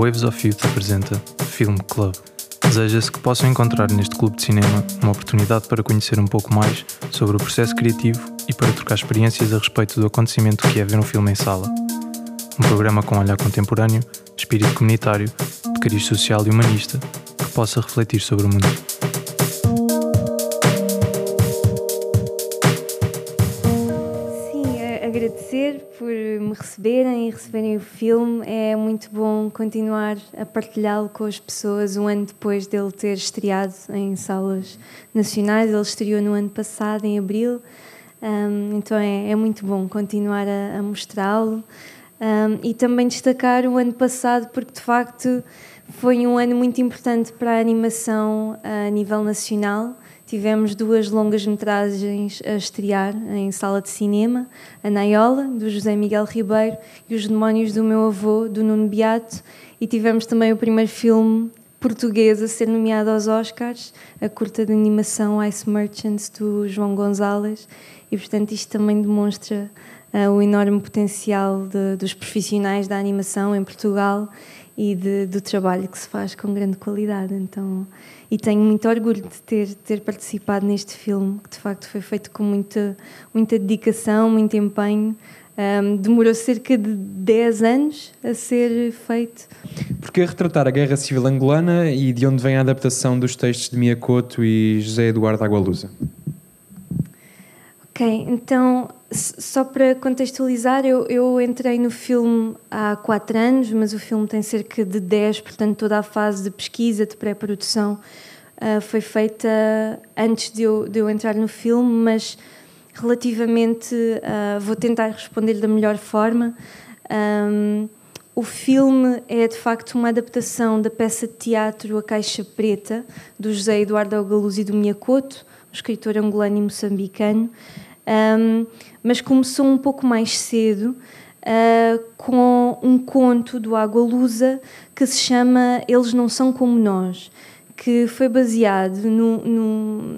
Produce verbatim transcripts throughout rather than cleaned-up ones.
Waves of Youth apresenta Film Club. Deseja-se que possam encontrar neste clube de cinema uma oportunidade para conhecer um pouco mais sobre o processo criativo e para trocar experiências a respeito do acontecimento que é ver um filme em sala. Um programa com olhar contemporâneo, espírito comunitário, de cariz social e humanista, que possa refletir sobre o mundo. Agradecer por me receberem e receberem o filme. É muito bom continuar a partilhá-lo com as pessoas um ano depois dele ter estreado em salas nacionais. Ele estreou no ano passado, em abril, um, então é, é muito bom continuar a, a mostrá-lo, um, e também destacar o ano passado porque de facto foi um ano muito importante para a animação a nível nacional. Tivemos duas longas-metragens a estrear em sala de cinema, a Naiola, do José Miguel Ribeiro, e Os Demónios do Meu Avô, do Nuno Beato, e tivemos também o primeiro filme português a ser nomeado aos Oscars, a curta de animação Ice Merchants, do João Gonzalez, e portanto isto também demonstra uh, o enorme potencial de, dos profissionais da animação em Portugal e de, do trabalho que se faz com grande qualidade. Então, e tenho muito orgulho de ter, ter participado neste filme, que de facto foi feito com muita, muita dedicação, muito empenho. Um, demorou cerca de dez anos a ser feito. Porque retratar a Guerra Civil Angolana e de onde vem a adaptação dos textos de Mia Couto e José Eduardo Agualusa? Ok, então, só para contextualizar, eu, eu entrei no filme há quatro anos, mas o filme tem cerca de dez, portanto toda a fase de pesquisa, de pré-produção uh, foi feita antes de eu, de eu entrar no filme, mas relativamente, uh, vou tentar responder da melhor forma. Um, o filme é de facto uma adaptação da peça de teatro A Caixa Preta, do José Eduardo Agualusa e do Mia Couto, um escritor angolano e moçambicano. Um, mas começou um pouco mais cedo uh, com um conto do Agualusa que se chama Eles Não São Como Nós, que foi baseado num, num,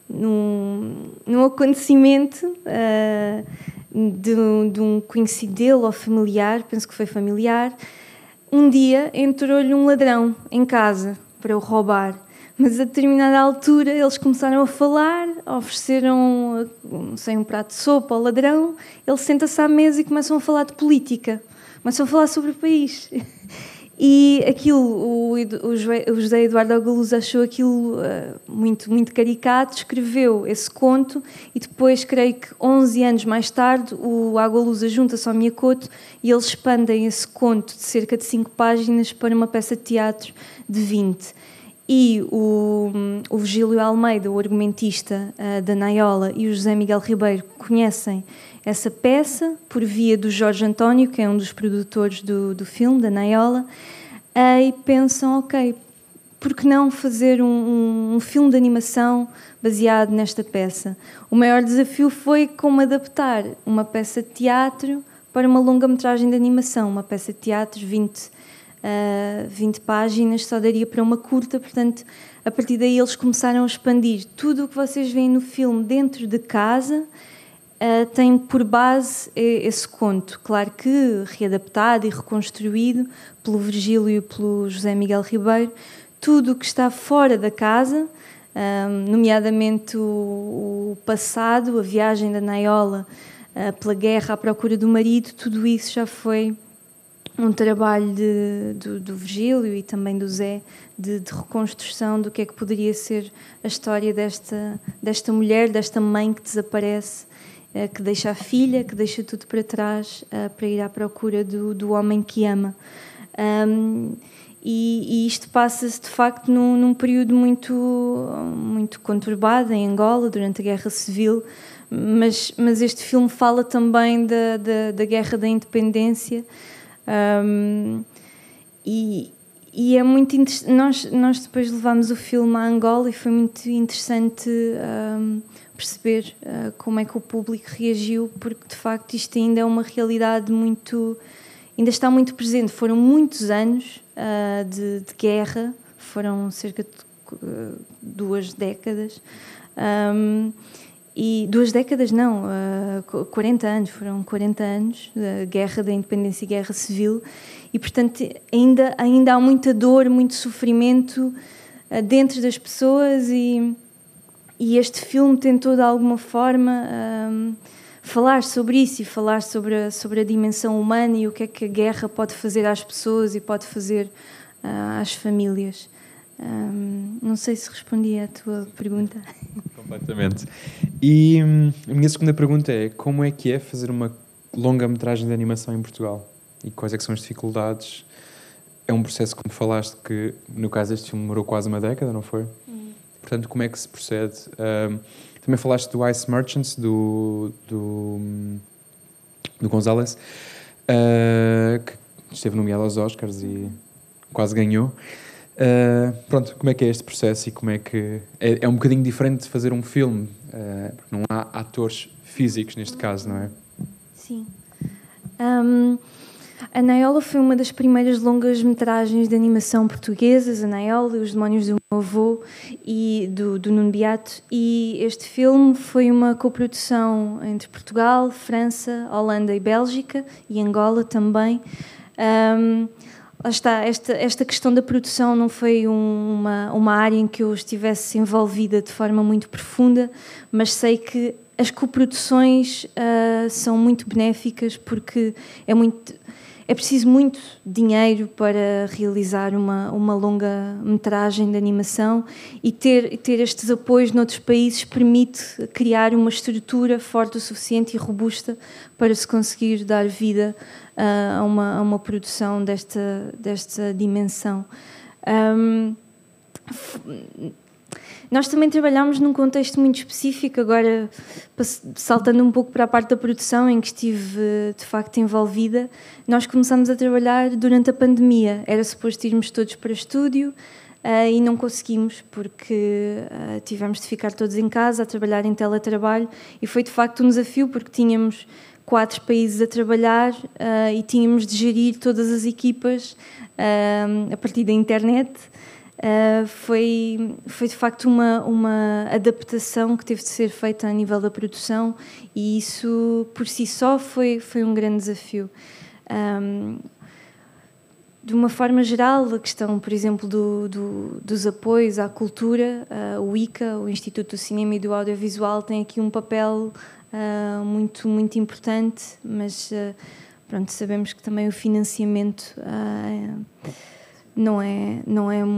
num, num acontecimento uh, de, de um conhecido dele ou familiar, penso que foi familiar. Um dia entrou-lhe um ladrão em casa para o roubar. Mas a determinada altura eles começaram a falar, ofereceram, não sei, um prato de sopa ao ladrão, ele senta-se à mesa e começam a falar de política, começam a falar sobre o país. E aquilo, o, o José Eduardo Agualusa achou aquilo uh, muito, muito caricato, escreveu esse conto e depois, creio que onze anos mais tarde, o Agualusa junta-se ao Mia Couto e eles expandem esse conto de cerca de cinco páginas para uma peça de teatro de vinte. E o, o Virgílio Almeida, o argumentista uh, da Naiola, e o José Miguel Ribeiro conhecem essa peça por via do Jorge António, que é um dos produtores do, do filme, da Naiola, uh, e pensam, ok, por que não fazer um, um, um filme de animação baseado nesta peça? O maior desafio foi como adaptar uma peça de teatro para uma longa-metragem de animação, uma peça de teatro vinte Uh, vinte páginas, só daria para uma curta, portanto, a partir daí eles começaram a expandir. Tudo o que vocês veem no filme dentro de casa uh, tem por base esse conto, claro que readaptado e reconstruído pelo Virgílio e pelo José Miguel Ribeiro. Tudo o que está fora da casa, um, nomeadamente o, o passado, a viagem da Naiola uh, pela guerra à procura do marido, tudo isso já foi um trabalho de, do, do Virgílio e também do Zé de, de reconstrução do que é que poderia ser a história desta, desta mulher, desta mãe que desaparece, eh, que deixa a filha, que deixa tudo para trás eh, para ir à procura do, do homem que ama. Um, e, e isto passa-se de facto num, num período muito, muito conturbado em Angola, durante a Guerra Civil, mas, mas este filme fala também da, da, da Guerra da Independência. Um, e, e é muito interessante. Nós, nós depois levámos o filme a Angola e foi muito interessante um, perceber uh, como é que o público reagiu, porque de facto isto ainda é uma realidade muito, ainda está muito presente. Foram muitos anos uh, de, de guerra, foram cerca de uh, duas décadas. Um, e duas décadas não, uh, quarenta anos, foram quarenta anos da guerra da independência e guerra civil, e portanto ainda, ainda há muita dor, muito sofrimento uh, dentro das pessoas, e, e este filme tentou de alguma forma um, falar sobre isso e falar sobre a, sobre a dimensão humana e o que é que a guerra pode fazer às pessoas e pode fazer uh, às famílias. Um, não sei se respondi à tua pergunta. Completamente. E hum, a minha segunda pergunta é: como é que é fazer uma longa-metragem de animação em Portugal? E quais é que são as dificuldades? É um processo, como falaste, que no caso deste filme demorou quase uma década, não foi? Hum. Portanto, como é que se procede? Um, também falaste do Ice Merchants, do, do, do González, uh, que esteve nomeado aos Oscars e quase ganhou. Uh, pronto, como é que é este processo e como é que... É, é um bocadinho diferente de fazer um filme, uh, porque não há atores físicos neste caso, não é? Sim. Um, a Naiola foi uma das primeiras longas-metragens de animação portuguesas, a Naiola e Os Demónios do Meu Avô, e do, do Nuno Beato, e este filme foi uma coprodução entre Portugal, França, Holanda e Bélgica, e Angola também. Um, Lá está, esta, esta questão da produção não foi um, uma, uma área em que eu estivesse envolvida de forma muito profunda, mas sei que as coproduções uh, são muito benéficas porque é, muito, é preciso muito dinheiro para realizar uma, uma longa-metragem de animação, e ter, ter estes apoios noutros países permite criar uma estrutura forte o suficiente e robusta para se conseguir dar vida a uma, a uma produção desta, desta dimensão. Um, nós também trabalhámos num contexto muito específico, agora saltando um pouco para a parte da produção em que estive de facto envolvida. Nós começámos a trabalhar durante a pandemia, era suposto irmos todos para estúdio uh, e não conseguimos porque uh, tivemos de ficar todos em casa a trabalhar em teletrabalho, e foi de facto um desafio porque tínhamos quatro países a trabalhar uh, e tínhamos de gerir todas as equipas uh, a partir da internet. Uh, foi, foi de facto uma, uma adaptação que teve de ser feita a nível da produção, e isso por si só foi, foi um grande desafio. Um, de uma forma geral, a questão, por exemplo, do, do, dos apoios à cultura, uh, o I C A, o Instituto do Cinema e do Audiovisual, tem aqui um papel Uh, muito, muito importante, mas uh, pronto, sabemos que também o financiamento uh, não é, não é,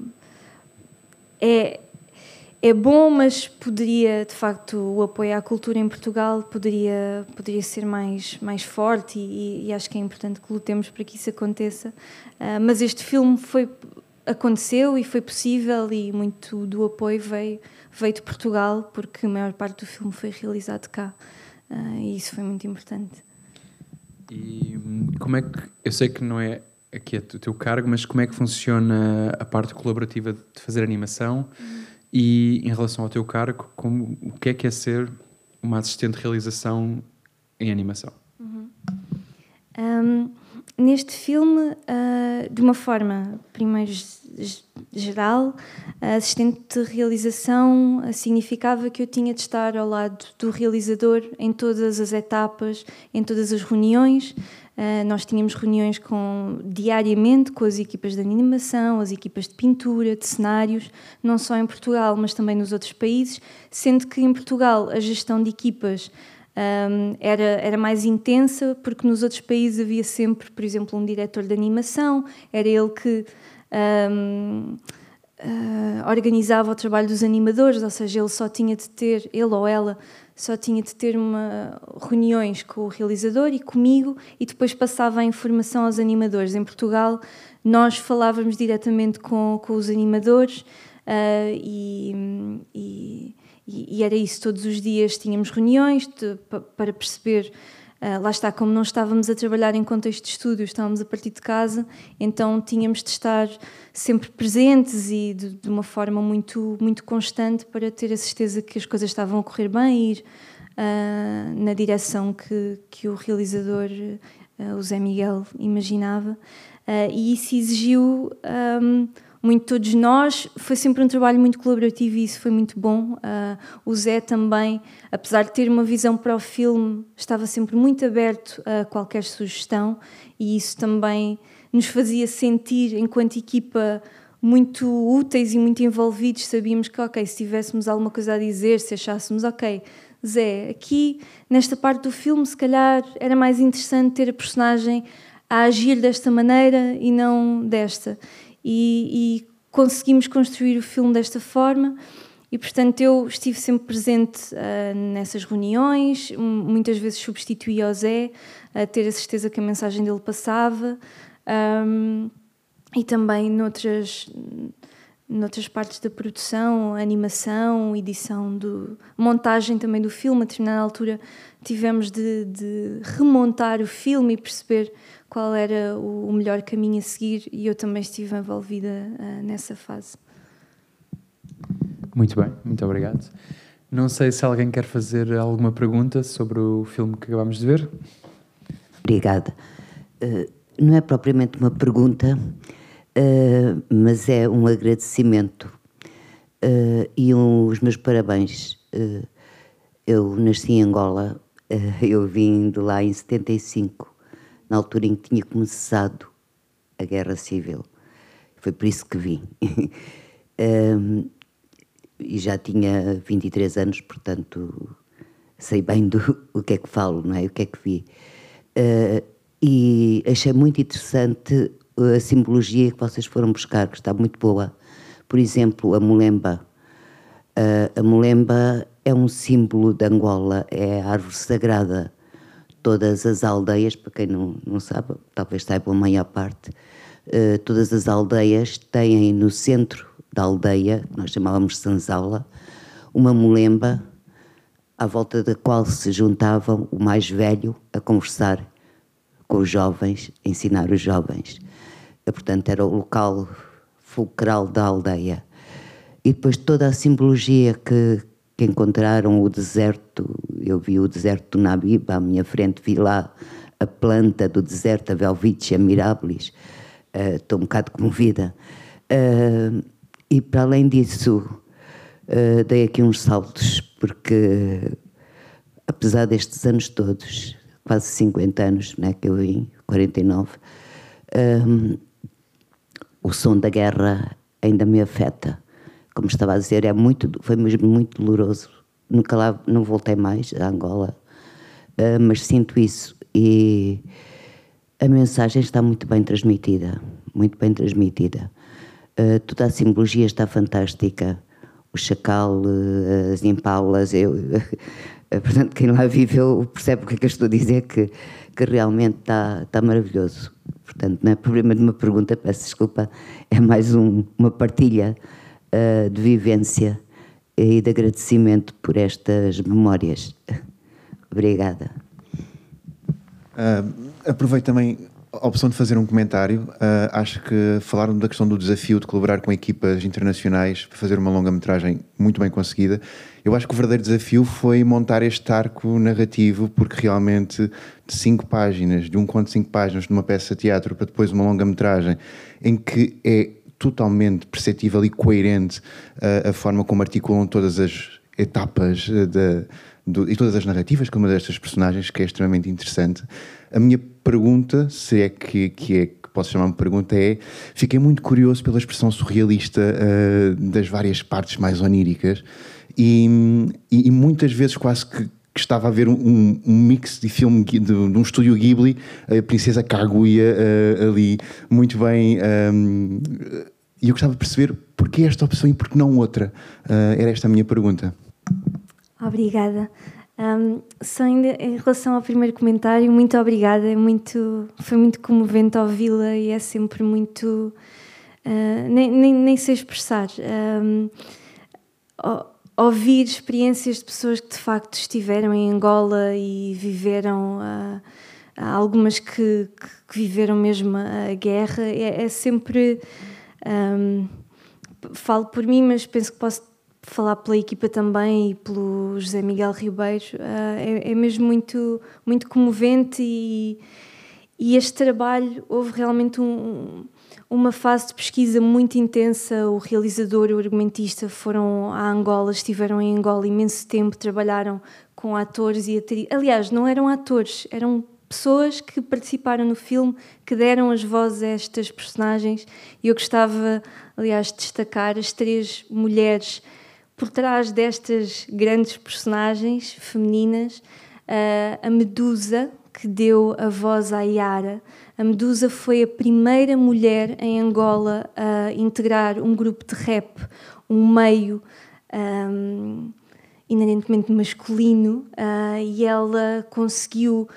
é, é bom, mas poderia, de facto, o apoio à cultura em Portugal poderia, poderia ser mais, mais forte, e, e acho que é importante que lutemos para que isso aconteça. Uh, mas este filme foi, aconteceu e foi possível, e muito do apoio veio veio de Portugal, porque a maior parte do filme foi realizado cá, uh, e isso foi muito importante. E como é que... Eu sei que não é aqui é o teu cargo, mas como é que funciona a parte colaborativa de fazer animação? Uhum. E em relação ao teu cargo, como, o que é que é ser uma assistente de realização em animação? Uhum. Um, neste filme, uh, de uma forma, primeiro geral, a assistente de realização significava que eu tinha de estar ao lado do realizador em todas as etapas, em todas as reuniões. Uh, nós tínhamos reuniões com, diariamente com as equipas de animação, as equipas de pintura, de cenários, não só em Portugal, mas também nos outros países, sendo que em Portugal a gestão de equipas Um, era, era mais intensa, porque nos outros países havia sempre, por exemplo, um diretor de animação, era ele que um, uh, organizava o trabalho dos animadores, ou seja, ele só tinha de ter, ele ou ela, só tinha de ter uma, reuniões com o realizador e comigo, e depois passava a informação aos animadores. Em Portugal, nós falávamos diretamente com, com os animadores, uh, e... e E, e era isso, todos os dias tínhamos reuniões de, para perceber, uh, lá está, como não estávamos a trabalhar em contexto de estúdio, estávamos a partir de casa, então tínhamos de estar sempre presentes e de, de uma forma muito, muito constante para ter a certeza que as coisas estavam a correr bem e ir uh, na direção que, que o realizador, uh, o Zé Miguel, imaginava. Uh, e isso exigiu um, muito todos nós. Foi sempre um trabalho muito colaborativo e isso foi muito bom. Uh, o Zé também, apesar de ter uma visão para o filme, estava sempre muito aberto a qualquer sugestão e isso também nos fazia sentir, enquanto equipa, muito úteis e muito envolvidos. Sabíamos que, ok, se tivéssemos alguma coisa a dizer, se achássemos, ok, Zé, aqui nesta parte do filme se calhar era mais interessante ter a personagem a agir desta maneira e não desta. E, e conseguimos construir o filme desta forma e, portanto, eu estive sempre presente uh, nessas reuniões, muitas vezes substituía o Zé, a ter a certeza que a mensagem dele passava, um, e também noutras, noutras partes da produção, animação, edição, do, montagem também do filme. A determinada altura tivemos de, de remontar o filme e perceber qual era o melhor caminho a seguir e eu também estive envolvida uh, nessa fase. Muito bem, muito obrigado. Não sei se alguém quer fazer alguma pergunta sobre o filme que acabámos de ver. Obrigada. Uh, não é propriamente uma pergunta, uh, mas é um agradecimento uh, e um, os meus parabéns. Uh, eu nasci em Angola, uh, eu vim de lá em setenta e cinco, na altura em que tinha começado a Guerra Civil. Foi por isso que vim. um, e já tinha vinte e três anos, portanto sei bem do o que é que falo, não é? O que é que vi. Uh, e achei muito interessante a simbologia que vocês foram buscar, que está muito boa. Por exemplo, a Mulemba. Uh, a Mulemba é um símbolo de Angola, é a árvore sagrada. Todas as aldeias, para quem não, não sabe, talvez saiba a maior parte, uh, todas as aldeias têm no centro da aldeia, que nós chamávamos Sanzala, uma mulemba à volta da qual se juntavam o mais velho a conversar com os jovens, a ensinar os jovens. E, portanto, era o local fulcral da aldeia. E depois toda a simbologia que, que encontraram, o deserto, eu vi o deserto do Nabiba, à minha frente vi lá a planta do deserto, a Welwitschia mirabilis, uh, estou um bocado comovida. Uh, e para além disso, uh, dei aqui uns saltos, porque apesar destes anos todos, quase cinquenta anos, né, que eu vim, quarenta e nove, um, o som da guerra ainda me afeta. Como estava a dizer, é muito, foi mesmo muito doloroso. Nunca lá, não voltei mais a Angola, uh, mas sinto isso. E a mensagem está muito bem transmitida, muito bem transmitida. Uh, toda a simbologia está fantástica. O chacal, uh, as impalas, eu, uh, portanto, quem lá viveu percebe o que é que eu estou a dizer, que, que realmente está, está maravilhoso. Portanto, não é problema de uma pergunta, peço desculpa, é mais um, uma partilha uh, de vivência e de agradecimento por estas memórias. Obrigada. Uh, aproveito também a opção de fazer um comentário. Uh, acho que falaram da questão do desafio de colaborar com equipas internacionais para fazer uma longa-metragem muito bem conseguida. Eu acho que o verdadeiro desafio foi montar este arco narrativo, porque realmente de cinco páginas, de um conto de cinco páginas, de uma peça de teatro para depois uma longa-metragem, em que é totalmente perceptível e coerente uh, a forma como articulam todas as etapas uh, da Do, e todas as narrativas que uma destas personagens, que é extremamente interessante. A minha pergunta, se é que, que é que posso chamar-me pergunta, é: fiquei muito curioso pela expressão surrealista uh, das várias partes mais oníricas e, e, e muitas vezes quase que, que estava a ver um, um mix de filme de, de um estúdio Ghibli, a Princesa Kaguya uh, ali, muito bem. Um, e eu gostava de perceber porquê esta opção e porquê não outra. Uh, era esta a minha pergunta. Obrigada. Um, só ainda em relação ao primeiro comentário, muito obrigada. É muito, foi muito comovente ouvi-la e é sempre muito... Uh, nem, nem, nem sei expressar. Um, ouvir experiências de pessoas que de facto estiveram em Angola e viveram... Uh, algumas que, que viveram mesmo a guerra. É, é sempre... Um, falo por mim, mas penso que posso falar pela equipa também e pelo José Miguel Ribeiro, uh, é, é mesmo muito, muito comovente e, e este trabalho houve realmente um, uma fase de pesquisa muito intensa. O realizador e o argumentista foram a Angola, estiveram em Angola imenso tempo, trabalharam com atores e atrizes. Aliás, não eram atores, eram pessoas que participaram no filme, que deram as vozes a estas personagens. E eu gostava, aliás, de destacar as três mulheres por trás destas grandes personagens femininas. A Medusa, que deu a voz à Yara. A Medusa foi a primeira mulher em Angola a integrar um grupo de rap, um meio um, inerentemente masculino, uh, e ela conseguiu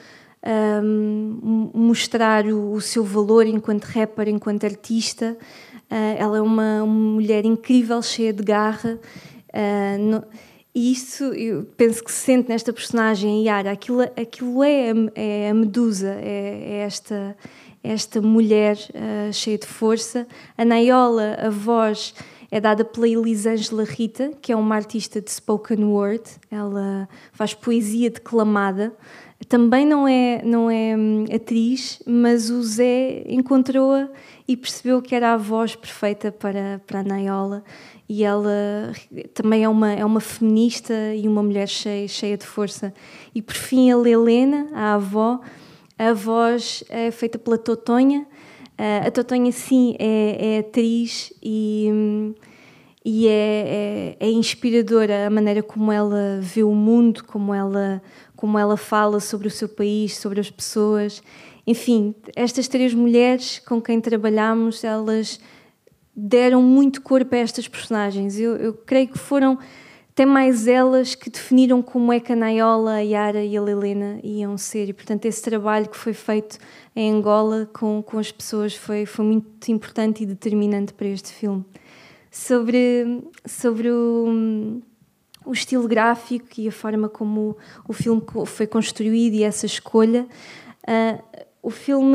um, mostrar o, o seu valor enquanto rapper, enquanto artista. Uh, ela é uma, uma mulher incrível, cheia de garra. Uh, no, E isso, eu penso que se sente nesta personagem, Yara. Aquilo, aquilo é, é a Medusa, é, é esta, esta mulher uh, cheia de força. A Naiola, a voz, é dada pela Elisângela Rita, que é uma artista de spoken word. Ela faz poesia declamada. Também não é, não é hum, atriz, mas o Zé encontrou-a e percebeu que era a voz perfeita para, para a Naiola. E ela também é uma, é uma feminista e uma mulher cheia, cheia de força. E por fim, a Helena, a avó, a voz é feita pela Totonha. A Totonha, sim, é, é atriz e, e é, é, é inspiradora a maneira como ela vê o mundo, como ela, como ela fala sobre o seu país, sobre as pessoas. Enfim, estas três mulheres com quem trabalhamos, elas deram muito corpo a estas personagens. Eu, eu creio que foram até mais elas que definiram como é que a Naiola, a Yara e a Helena iam ser. E, portanto, esse trabalho que foi feito em Angola com, com as pessoas foi, foi muito importante e determinante para este filme. Sobre, sobre o, o estilo gráfico e a forma como o, o filme foi construído e essa escolha, uh, o filme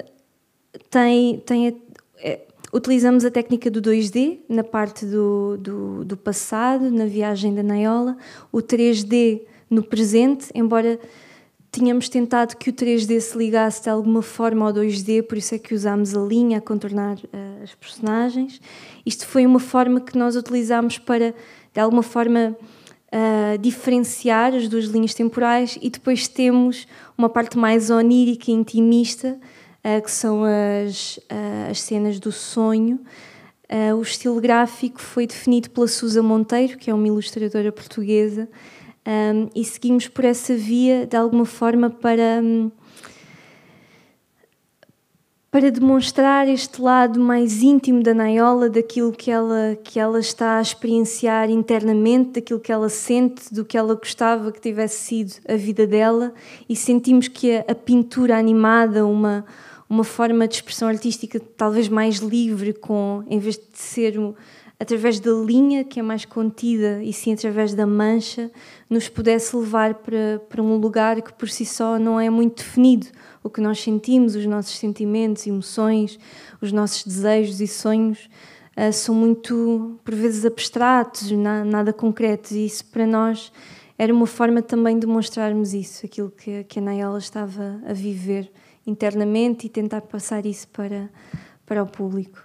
tem... tem é, utilizamos a técnica do dois D na parte do, do, do passado, na viagem da Naiola, o três D no presente, embora tínhamos tentado que o três D se ligasse de alguma forma ao dois D, por isso é que usámos a linha a contornar uh, as personagens. Isto foi uma forma que nós utilizámos para, de alguma forma, uh, diferenciar as duas linhas temporais, e depois temos uma parte mais onírica e intimista, Uh, que são as, uh, as cenas do sonho. Uh, o estilo gráfico foi definido pela Susa Monteiro, que é uma ilustradora portuguesa, um, e seguimos por essa via, de alguma forma, para, um, para demonstrar este lado mais íntimo da Naiola, daquilo que ela, que ela está a experienciar internamente, daquilo que ela sente, do que ela gostava que tivesse sido a vida dela, e sentimos que a, a pintura animada, uma uma forma de expressão artística talvez mais livre, com, em vez de ser um, através da linha, que é mais contida, e sim através da mancha, nos pudesse levar para, para um lugar que por si só não é muito definido. O que nós sentimos, os nossos sentimentos, emoções, os nossos desejos e sonhos uh, são muito, por vezes, abstratos, na, nada concretos, e isso para nós era uma forma também de mostrarmos isso, aquilo que, que a Naiola estava a viver internamente, e tentar passar isso para, para o público.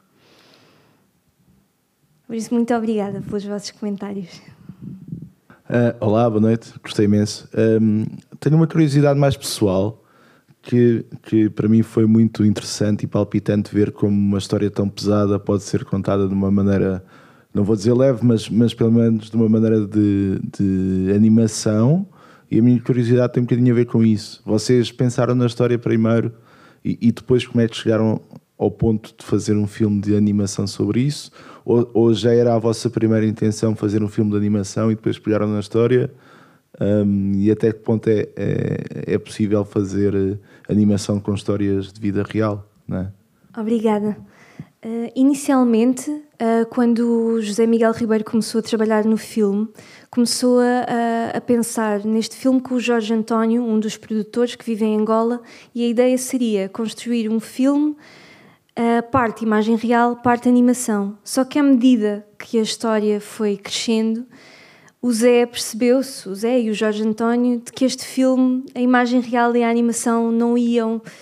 Por isso, muito obrigada pelos vossos comentários. Uh, olá, boa noite, gostei imenso. Um, tenho uma curiosidade mais pessoal, que, que para mim foi muito interessante e palpitante ver como uma história tão pesada pode ser contada de uma maneira, não vou dizer leve, mas, mas pelo menos de uma maneira de, de animação. E a minha curiosidade tem um bocadinho a ver com isso. Vocês pensaram na história primeiro e, e depois como é que chegaram ao ponto de fazer um filme de animação sobre isso? Ou, ou já era a vossa primeira intenção fazer um filme de animação e depois pegaram na história? Um, e até que ponto é, é, é possível fazer animação com histórias de vida real? Não é? Obrigada. Uh, inicialmente, uh, quando o José Miguel Ribeiro começou a trabalhar no filme, começou a, a pensar neste filme com o Jorge António, um dos produtores que vive em Angola, e a ideia seria construir um filme, uh, parte imagem real, parte animação. Só que à medida que a história foi crescendo, o Zé percebeu-se, o Zé e o Jorge António, de que este filme, a imagem real e a animação não iam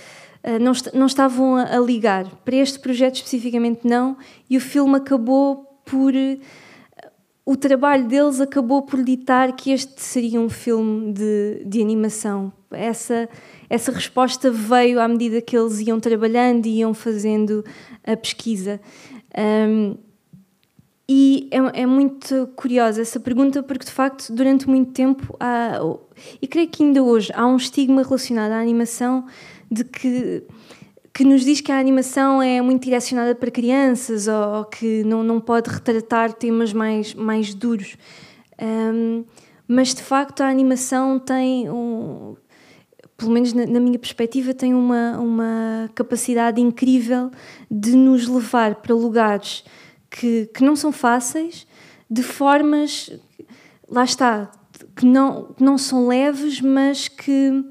não, est não estavam a, a ligar. Para este projeto especificamente não, e o filme acabou por... O trabalho deles acabou por ditar que este seria um filme de, de animação. Essa, essa resposta veio à medida que eles iam trabalhando e iam fazendo a pesquisa. Um, e é, é muito curiosa essa pergunta, porque de facto durante muito tempo há, e creio que ainda hoje há um estigma relacionado à animação de que, que nos diz que a animação é muito direcionada para crianças, ou, ou que não, não pode retratar temas mais, mais duros. Um, mas de facto a animação tem, um, pelo menos na, na minha perspectiva, tem uma, uma capacidade incrível de nos levar para lugares que, que não são fáceis, de formas, lá está, que não, que não são leves, mas que,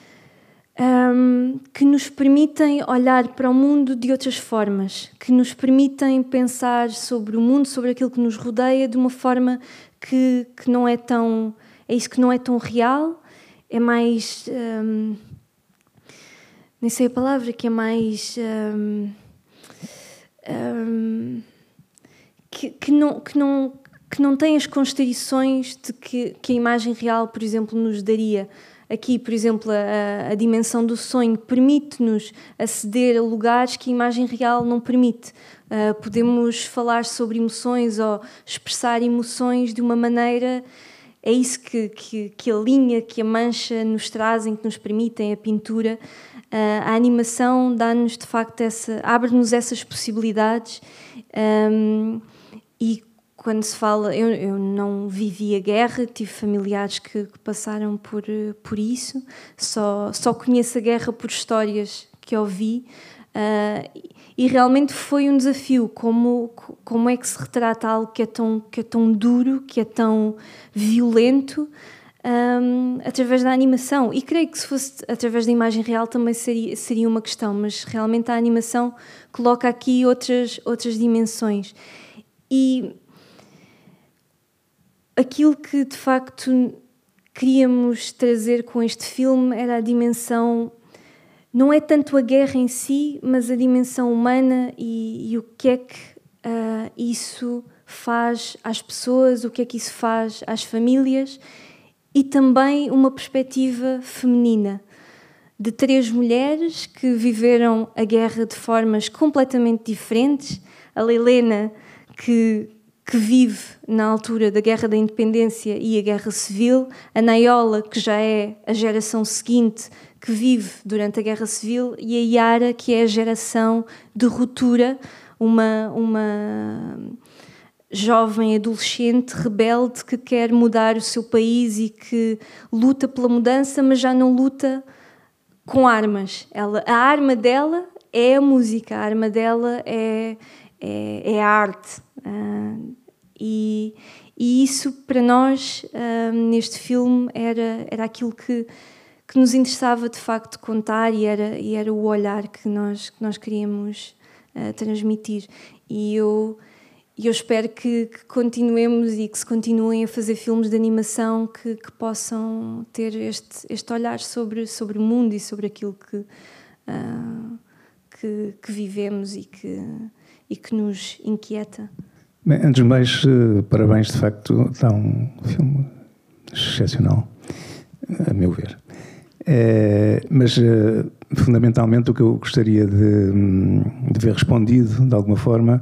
um, que nos permitem olhar para o mundo de outras formas, que nos permitem pensar sobre o mundo, sobre aquilo que nos rodeia, de uma forma que, que não é tão... É isso, que não é tão real, é mais... Um, nem sei a palavra, que é mais... Um, um, que, que, não, que, não, que não tem as constrições de que, que a imagem real, por exemplo, nos daria. Aqui, por exemplo, a, a dimensão do sonho permite-nos aceder a lugares que a imagem real não permite. Uh, podemos falar sobre emoções ou expressar emoções de uma maneira... É isso que, que, que a linha, que a mancha nos trazem, que nos permitem, a pintura. Uh, a animação dá-nos, de facto, essa, abre-nos essas possibilidades. Um, e quando se fala... Eu, eu não vivi a guerra, tive familiares que, que passaram por, por isso. Só, só conheço a guerra por histórias que ouvi. Uh, e realmente foi um desafio, como, como é que se retrata algo que é tão, que é tão duro, que é tão violento, um, através da animação. E creio que se fosse através da imagem real também seria, seria uma questão, mas realmente a animação coloca aqui outras, outras dimensões. E aquilo que de facto queríamos trazer com este filme era a dimensão... Não é tanto a guerra em si, mas a dimensão humana e, e o que é que uh, isso faz às pessoas, o que é que isso faz às famílias, e também uma perspectiva feminina de três mulheres que viveram a guerra de formas completamente diferentes. A Helena, que, que vive na altura da Guerra da Independência e a Guerra Civil, a Naiola, que já é a geração seguinte, que vive durante a Guerra Civil, e a Yara, que é a geração de ruptura, uma, uma jovem adolescente rebelde que quer mudar o seu país e que luta pela mudança, mas já não luta com armas. Ela, a arma dela é a música, a arma dela é, é, é a arte. Uh, e, e isso, para nós, uh, neste filme, era, era aquilo que que nos interessava de facto contar, e era, e era o olhar que nós, que nós queríamos uh, transmitir. E eu, eu espero que, que continuemos e que se continuem a fazer filmes de animação que, que possam ter este, este olhar sobre, sobre o mundo e sobre aquilo que, uh, que, que vivemos e que, e que nos inquieta. Bem, antes de mais, parabéns, de facto, está um filme excepcional, a meu ver. É, mas, uh, fundamentalmente, o que eu gostaria de, de ver respondido, de alguma forma,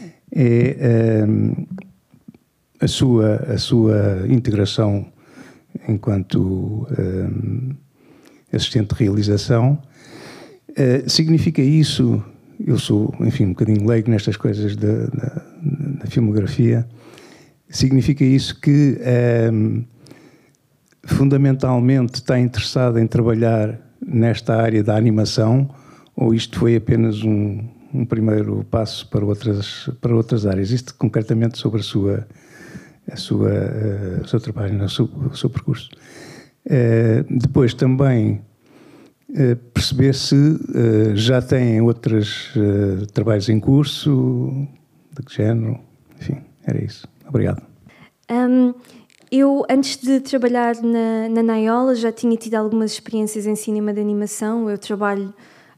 é uh, a, sua, a sua integração enquanto uh, assistente de realização. Uh, significa isso, eu sou, enfim, um bocadinho leigo nestas coisas da, da, da filmografia, significa isso que... Uh, fundamentalmente está interessado em trabalhar nesta área da animação, ou isto foi apenas um, um primeiro passo para outras, para outras áreas? Isto concretamente sobre a sua, a sua, uh, o seu trabalho, o seu, o seu percurso. Uh, depois também uh, perceber se uh, já têm outros uh, trabalhos em curso, de que género, enfim, era isso. Obrigado. Um... Eu, antes de trabalhar na, na Naiola, já tinha tido algumas experiências em cinema de animação. Eu trabalho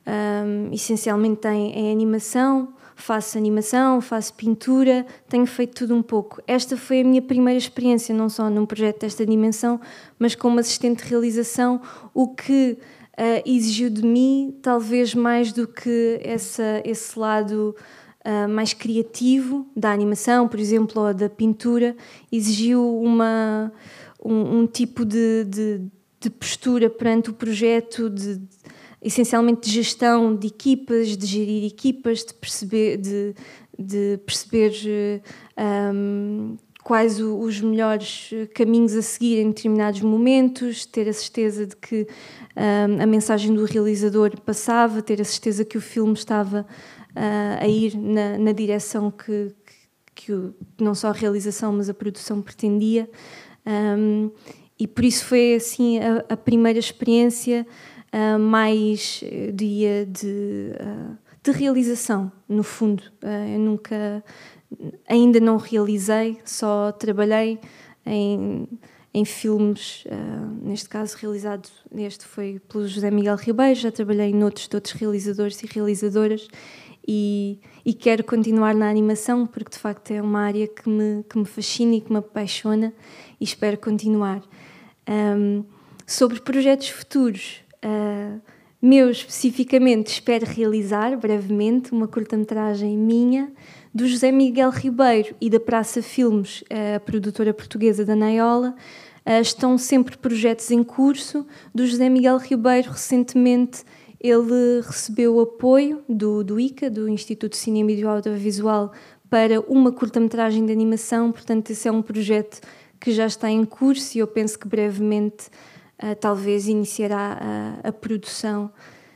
um, essencialmente em, em animação. Faço animação, faço pintura, tenho feito tudo um pouco. Esta foi a minha primeira experiência, não só num projeto desta dimensão, mas como assistente de realização, o que uh, exigiu de mim, talvez mais do que essa, esse lado uh, mais criativo da animação, por exemplo, ou da pintura, exigiu uma, um, um tipo de, de, de postura perante o projeto, de, de essencialmente de gestão de equipas, de gerir equipas, de perceber, de, de perceber um, quais o, os melhores caminhos a seguir em determinados momentos, ter a certeza de que um, a mensagem do realizador passava, ter a certeza que o filme estava uh, a ir na, na direção que, que, que o, não só a realização, mas a produção pretendia. Um, e por isso foi assim a, a primeira experiência Uh, mais, eu diria, de, uh, de realização, no fundo. Uh, eu nunca, ainda não realizei, só trabalhei em, em filmes, uh, neste caso realizado, este foi pelo José Miguel Ribeiro, já trabalhei em outros, de outros realizadores e realizadoras, e, e quero continuar na animação, porque de facto é uma área que me, que me fascina e que me apaixona, e espero continuar. Um, sobre projetos futuros, Uh, meu especificamente, espero realizar brevemente uma curta-metragem minha, do José Miguel Ribeiro e da Praça Filmes, a produtora portuguesa da Naiola. Uh, estão sempre projetos em curso. Do José Miguel Ribeiro, recentemente, ele recebeu apoio do, do I C A, do Instituto de Cinema e Audiovisual, para uma curta-metragem de animação. Portanto, esse é um projeto que já está em curso e eu penso que brevemente Uh, talvez iniciará a, a produção.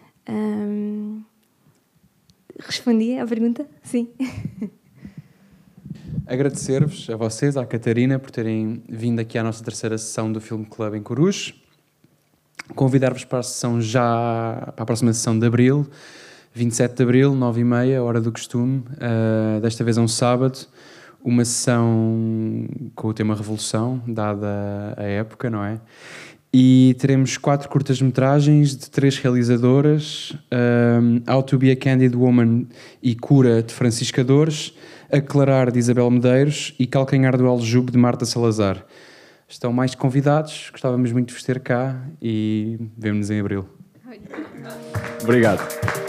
Um, respondi à pergunta? Sim. Agradecer-vos, a vocês, à Catarina, por terem vindo aqui à nossa terceira sessão do Film Club em Coruche. Convidar-vos para a sessão já, para a próxima sessão de Abril, vinte e sete de Abril, nove e meia, hora do costume. Uh, desta vez é um sábado. Uma sessão com o tema Revolução, dada a época, não é? E teremos quatro curtas-metragens de três realizadoras, um, How to be a Candid Woman e Cura, de Francisca Dores, Aclarar, de Isabel Medeiros e Calcanhar do Aljube, de Marta Salazar. Estão mais convidados, gostávamos muito de vos ter cá e vemo-nos em Abril. Obrigado.